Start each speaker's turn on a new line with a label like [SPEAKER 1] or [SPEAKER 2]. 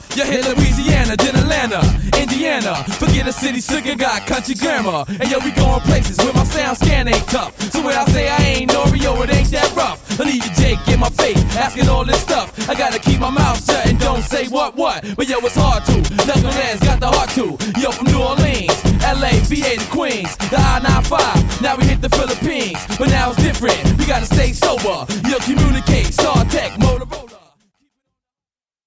[SPEAKER 1] You hit Louisiana, then Atlanta, Indiana. Forget a city slicker, got country grammar. And yo, we going places where my sound scan ain't tough. So when I say I ain't Oreo, it ain't that rough. I leave you Jake in my face, asking all this stuff. I gotta keep my mouth shut and don't say what. But yo, it's hard to. Knuckleheads got the heart to. Yo, from New Orleans, LA, VA to Queens, the I-95. Now we hit the Philippines, but now it's different. We gotta stay sober. Yo, communicate, Star Tech, Motorola.